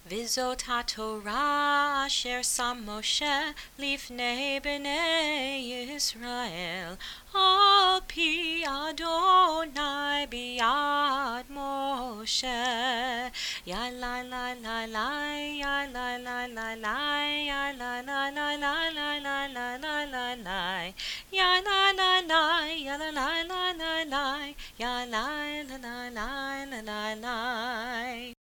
V'zot haTorah asher sam Moshe lifnei b'nei Yisrael al pi Adonai biyad Moshe. Ya la la la la, ya la la la la, ya la la la la la la la la la la, ya la la la, ya la la la la la, ya la la la la la la la.